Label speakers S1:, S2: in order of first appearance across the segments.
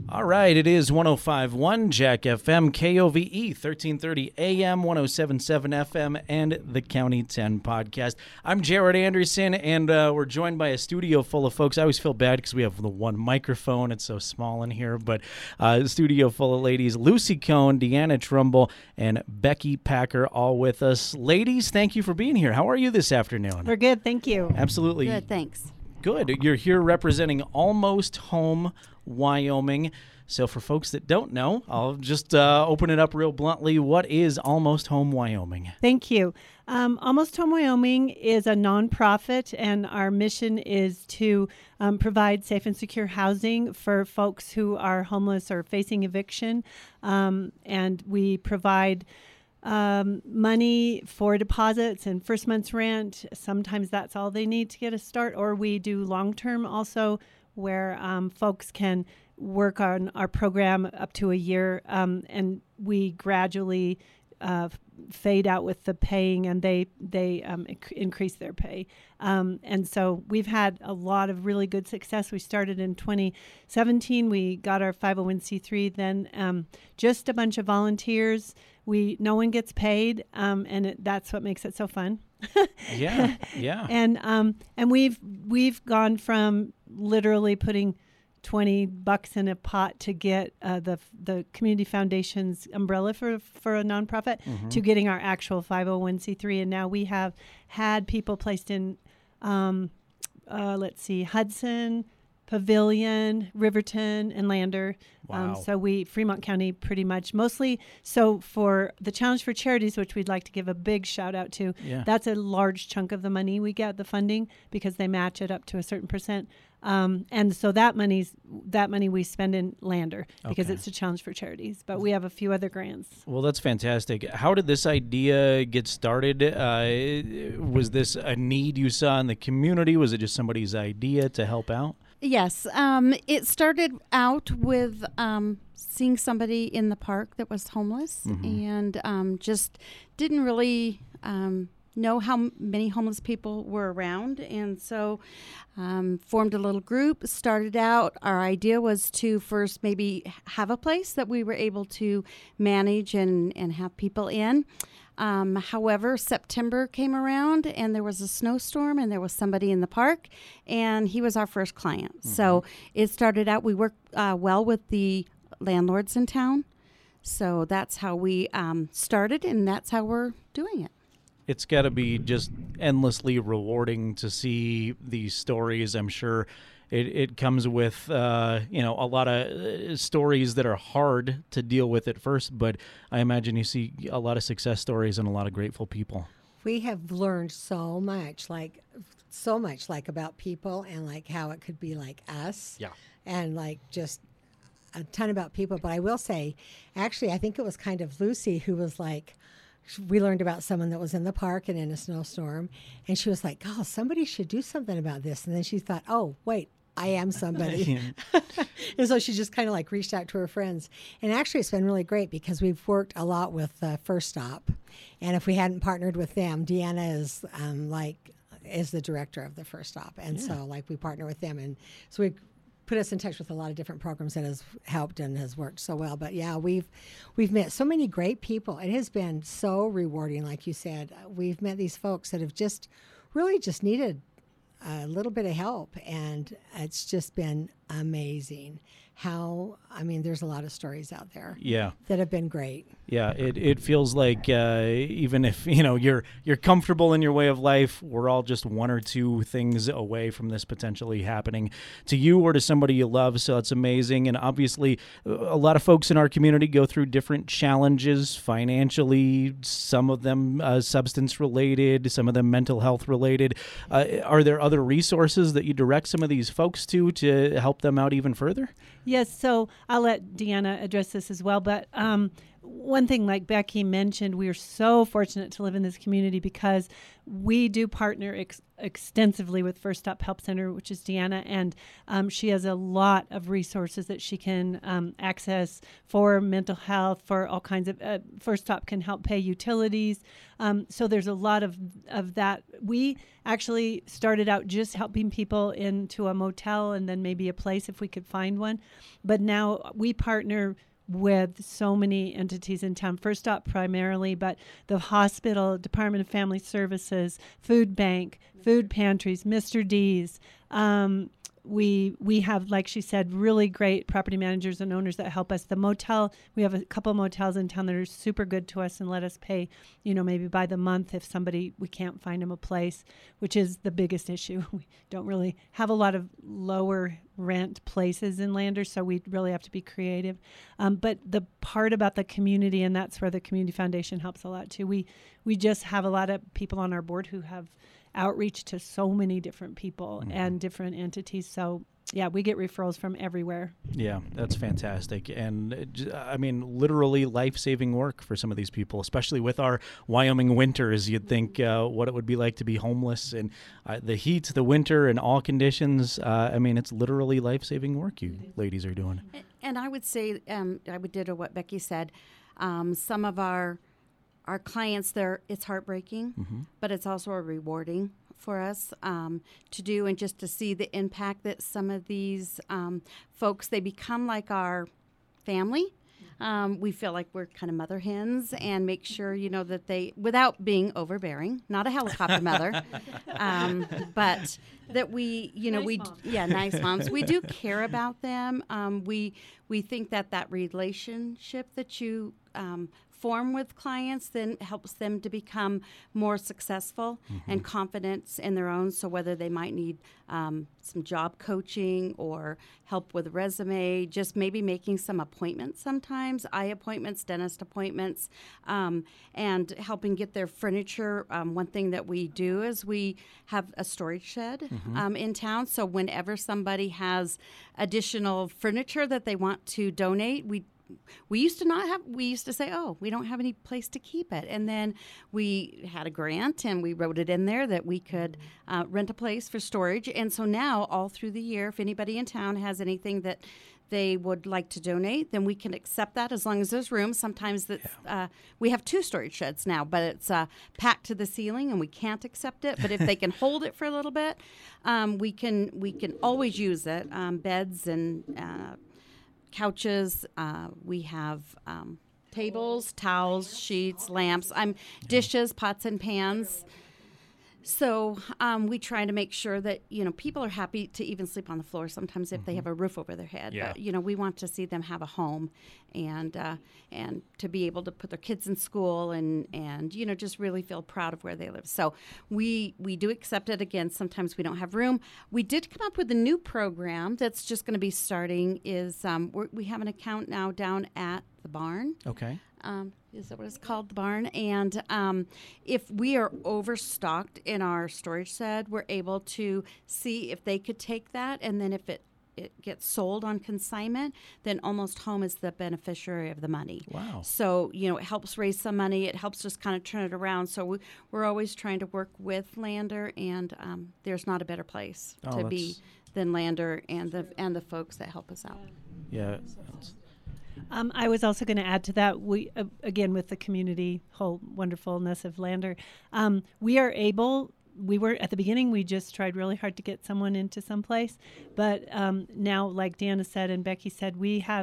S1: All right, it is 105.1 Jack FM, KOVE, 1330 AM, 107.7 FM, and the County 10 podcast. I'm Jared Anderson, and we're joined by a studio full of folks. I always feel bad because we have the one microphone. It's so small in here, but a studio full of ladies. Lucy Cohn, Deanna Trumbull, and Becky Packer all with us. Ladies, thank you for being here. How are you this afternoon?
S2: We're good, thank you.
S1: Absolutely.
S3: Good, thanks.
S1: Good. You're here representing Almost Home Wyoming. So for folks that don't know, I'll just open it up real bluntly. What is Almost Home Wyoming?
S2: Thank you. Almost Home Wyoming is a nonprofit, and our mission is to provide safe and secure housing for folks who are homeless or facing eviction. And we provide money for deposits and first month's rent. Sometimes that's all they need to get a start, or we do long-term also, where folks can work on our program up to a year, and we gradually fade out with the paying, and they increase their pay. And so we've had a lot of really good success. We started in 2017. We got our 501c3, then just a bunch of volunteers. No one gets paid, and that's what makes it so fun.
S1: Yeah.
S2: And we've gone from literally putting $20 in a pot to get the community foundation's umbrella for a nonprofit to getting our actual 501c3, and now we have had people placed in Hudson, Pavilion, Riverton, and Lander.
S1: Wow.
S2: So Fremont County pretty much mostly. So for the Challenge for Charities, which we'd like to give a big shout out to, that's a large chunk of the money we get, the funding, because they match it up to a certain percent. And so that money we spend in Lander because it's a Challenge for Charities. But we have a few other grants.
S1: Well, that's fantastic. How did this idea get started? Was this a need you saw in the community? Was it just somebody's idea to help out?
S3: Yes. It started out with seeing somebody in the park that was homeless and just didn't really know how many homeless people were around. And so formed a little group, started out. Our idea was to first maybe have a place that we were able to manage and have people in. However, September came around and there was a snowstorm and there was somebody in the park, and he was our first client. So it started out, we worked well with the landlords in town. So that's how we started, and that's how we're doing it.
S1: It's got to be just endlessly rewarding to see these stories. I'm sure it comes with a lot of stories that are hard to deal with at first, but I imagine you see a lot of success stories and a lot of grateful people.
S4: We have learned so much about people and like how it could be like us.
S1: Yeah.
S4: And like just a ton about people. But I will say, actually, I think it was kind of Lucy who was like, we learned about someone that was in the park and in a snowstorm, and she was like, oh, somebody should do something about this. And then she thought, oh, wait, I am somebody. And so she just kind of like reached out to her friends. And actually it's been really great because we've worked a lot with First Stop. And if we hadn't partnered with them, Deanna is the director of the First Stop. And so like we partner with them. And so we put us in touch with a lot of different programs that has helped and has worked so well. But yeah, we've met so many great people. It has been so rewarding, like you said. We've met these folks that have just really just needed a little bit of help, and it's just been amazing there's a lot of stories out there that have been great.
S1: Yeah, it feels like even if you're comfortable in your way of life, we're all just one or two things away from this potentially happening to you or to somebody you love. So that's amazing. And obviously a lot of folks in our community go through different challenges financially, some of them substance related, some of them mental health related. Are there other resources that you direct some of these folks to help them out even further?
S2: Yes, so I'll let Deanna address this as well, but one thing, like Becky mentioned, we are so fortunate to live in this community because we do partner extensively with First Stop Help Center, which is Deanna, and she has a lot of resources that she can access for mental health, for all kinds of. First Stop can help pay utilities, so there's a lot of that. We actually started out just helping people into a motel and then maybe a place if we could find one, but now we partner with so many entities in town. First Stop primarily, but the hospital, Department of Family Services, food bank, food pantries, Mr. D's. We have, like she said, really great property managers and owners that help us. The motel, we have a couple motels in town that are super good to us and let us pay, maybe by the month if we can't find them a place, which is the biggest issue. We don't really have a lot of lower rent places in Landers, so we really have to be creative. But the part about the community, and that's where the Community Foundation helps a lot too. We just have a lot of people on our board who have outreach to so many different people and different entities. So yeah, we get referrals from everywhere.
S1: Yeah, that's fantastic. And I mean, literally life-saving work for some of these people, especially with our Wyoming winters. You'd think what it would be like to be homeless and the heat, the winter, and all conditions. I mean, it's literally life-saving work you ladies are doing.
S3: And I would say, I would ditto what Becky said. Some of our clients, it's heartbreaking, but it's also rewarding for us to do, and just to see the impact that some of these folks, they become like our family. We feel like we're kind of mother hens, and make sure, that they, without being overbearing, not a helicopter mother, but that we, nice moms. We do care about them. We think that relationship that you form with clients then helps them to become more successful and confident in their own. So whether they might need some job coaching or help with a resume, just maybe making some appointments sometimes, eye appointments, dentist appointments, and helping get their furniture. One thing that we do is we have a storage shed in town. So whenever somebody has additional furniture that they want to donate, we used to say, oh, we don't have any place to keep it. And then we had a grant and we wrote it in there that we could rent a place for storage. And so now all through the year, if anybody in town has anything that they would like to donate, then we can accept that as long as there's room. Sometimes we have 2 storage sheds now, but it's packed to the ceiling and we can't accept it. But if they can hold it for a little bit, we can always use it. Beds and couches, we have tables, towels, sheets, lamps, dishes, pots and pans. So we try to make sure that, people are happy to even sleep on the floor sometimes if they have a roof over their head.
S1: Yeah.
S3: But, we want to see them have a home and to be able to put their kids in school and just really feel proud of where they live. So we do accept it. Again, sometimes we don't have room. We did come up with a new program that's just going to be starting is we have an account now down at the barn.
S1: Okay.
S3: Is that what it's called, the barn? And if we are overstocked in our storage shed, we're able to see if they could take that, and then if it gets sold on consignment, then Almost Home is the beneficiary of the money.
S1: Wow.
S3: So, it helps raise some money. It helps us kind of turn it around. So we're always trying to work with Lander, and there's not a better place to be than Lander and the folks that help us out.
S1: Yeah.
S2: I was also going to add to that, we again, with the community whole wonderfulness of Lander, we were at the beginning, we just tried really hard to get someone into some place. But now, like Deanna said and Becky said,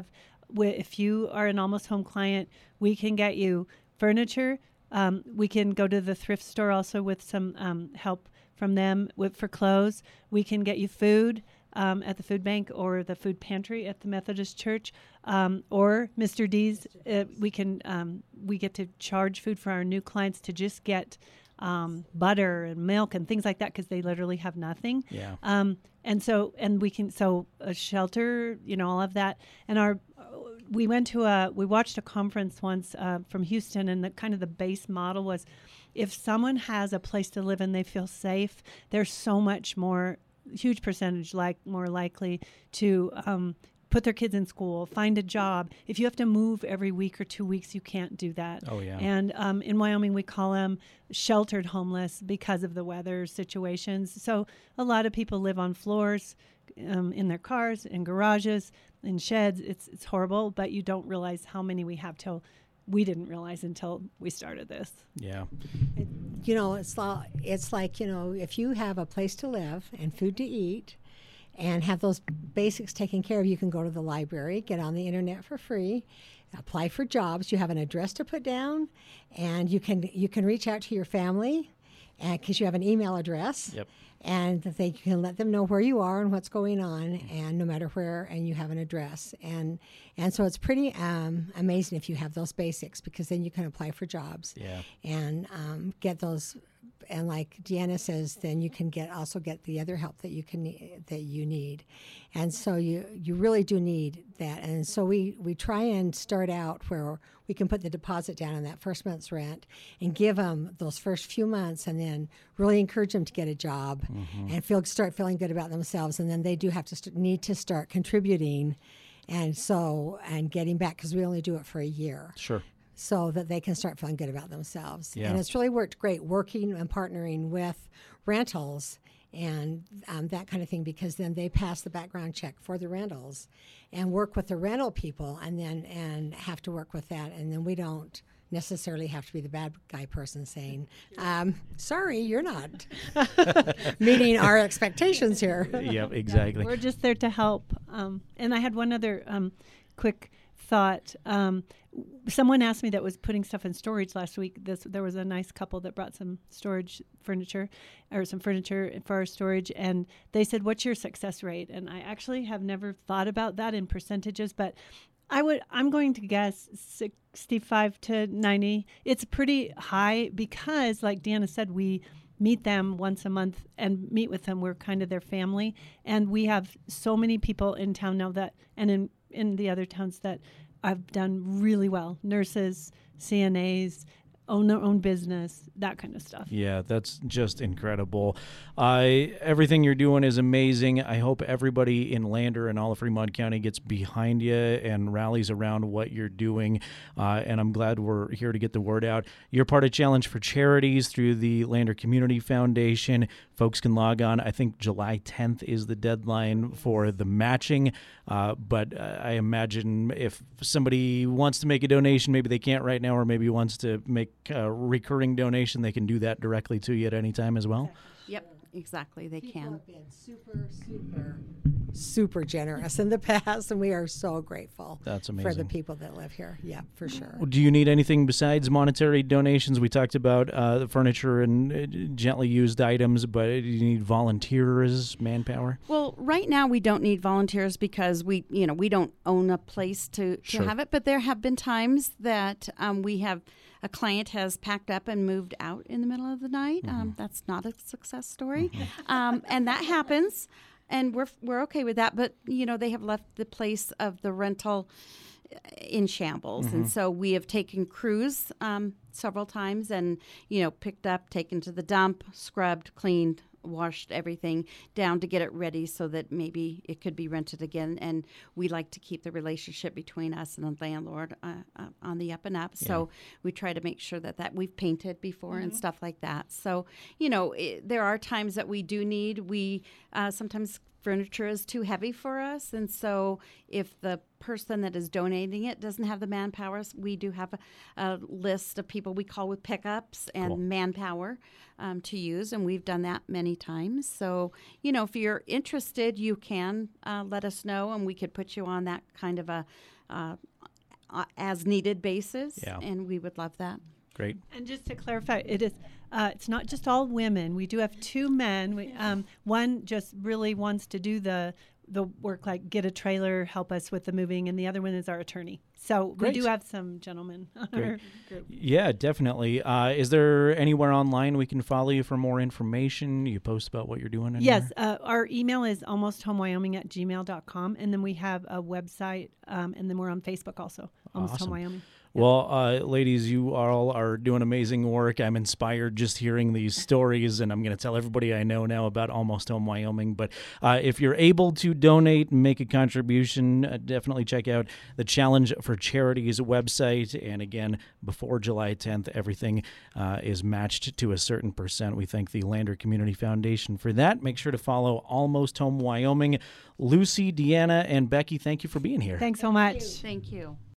S2: if you are an Almost Home client, we can get you furniture. We can go to the thrift store also with some help from them for clothes. We can get you food at the food bank or the food pantry at the Methodist Church, or Mr. D's. We get to charge food for our new clients to just get butter and milk and things like that because they literally have nothing.
S1: Yeah.
S2: And we can a shelter, all of that. And we watched a conference once from Houston, and the base model was, if someone has a place to live and they feel safe, they're so much more huge percentage more likely to put their kids in school, find a job. If you have to move every week or 2 weeks, you can't do that.
S1: Oh, yeah.
S2: And in Wyoming, we call them sheltered homeless because of the weather situations. So a lot of people live on floors, in their cars, in garages, in sheds. It's horrible, but you don't realize how many we have till we didn't realize until we started this.
S1: Yeah.
S4: You know, it's like, you know, if you have a place to live and food to eat and have those basics taken care of, you can go to the library, get on the internet for free, apply for jobs. You have an address to put down, and you can reach out to your family because you have an email address.
S1: Yep.
S4: And that you can let them know where you are and what's going on, and no matter where, and you have an address. And so it's pretty amazing if you have those basics, because then you can apply for jobs.
S1: Yeah.
S4: And get those. And like Deanna says, then you can also get the other help that you need. And so you really do need that. And so we try and start out where we can put the deposit down on that first month's rent and give them those first few months, and then really encourage them to get a job and start feeling good about themselves. And then they do have to need to start contributing, and getting back, because we only do it for a year.
S1: Sure.
S4: So that they can start feeling good about themselves.
S1: Yeah.
S4: And it's really worked great working and partnering with rentals and that kind of thing, because then they pass the background check for the rentals and work with the rental people, and have to work with that. And then we don't necessarily have to be the bad guy person saying, sorry, you're not meeting our expectations here.
S1: Yep, exactly.
S2: We're just there to help. And I had one other quick thought. Someone asked me that was putting stuff in storage last week. There was a nice couple that brought some storage furniture, or some furniture for our storage, and they said, "What's your success rate?" And I actually have never thought about that in percentages, but I'm going to guess 65 to 90. It's pretty high because, like Deanna said, we meet them once a month and meet with them. We're kind of their family, and we have so many people in town now that, and in the other towns that I've done really well. Nurses, CNAs, own their own business, that kind of stuff.
S1: Yeah, that's just incredible. Everything you're doing is amazing. I hope everybody in Lander and all of Fremont County gets behind you and rallies around what you're doing. And I'm glad we're here to get the word out. You're part of Challenge for Charities through the Lander Community Foundation. Folks can log on. I think July 10th is the deadline for the matching. But I imagine if somebody wants to make a donation, maybe they can't right now, or maybe wants to make a recurring donation, they can do that directly to you at any time as well.
S3: Yep, exactly. They
S4: People
S3: can.
S4: have been super generous in the past, and we are so grateful.
S1: That's
S4: for the
S1: amazing.
S4: people that live here. Yeah, for sure.
S1: Do you need anything besides monetary donations? We talked about the furniture and gently used items, but do you need volunteers, manpower?
S3: Well, right now we don't need volunteers because we don't own a place to
S1: Sure.
S3: have it. But there have been times that a client has packed up and moved out in the middle of the night. That's not a success story, and that happens, and we're okay with that. But they have left the place of the rental in shambles, and so we have taken crews several times, and picked up, taken to the dump, scrubbed, cleaned, washed everything down to get it ready so that maybe it could be rented again. And we like to keep the relationship between us and the landlord on the up and up. So we try to make sure that we've painted before and stuff like that. So, there are times that we do need, sometimes furniture is too heavy for us, and so if the person that is donating it doesn't have the manpower, we do have a list of people we call with pickups and
S1: Cool.
S3: manpower to use, and we've done that many times. So, if you're interested, you can let us know, and we could put you on that kind of a as needed basis, and we would love that.
S1: Great.
S2: And just to clarify, it's not just all women. We do have two men. One just really wants to do the work, like get a trailer, help us with the moving, and the other one is our attorney. So
S1: Great.
S2: we do have some gentlemen on
S1: Great.
S2: our group.
S1: Yeah, definitely. Is there anywhere online we can follow you for more information? You post about what you're doing anywhere?
S2: Yes, our email is almosthomewyoming@gmail.com, and then we have a website, and then we're on Facebook also, Almost
S1: Awesome.
S2: Home Wyoming.
S1: Well, ladies, you all are doing amazing work. I'm inspired just hearing these stories, and I'm going to tell everybody I know now about Almost Home Wyoming. But if you're able to donate and make a contribution, definitely check out the Challenge for Charities website. And again, before July 10th, everything is matched to a certain percent. We thank the Lander Community Foundation for that. Make sure to follow Almost Home Wyoming. Lucy, Deanna, and Becky, thank you for being here.
S2: Thanks so much.
S3: Thank you.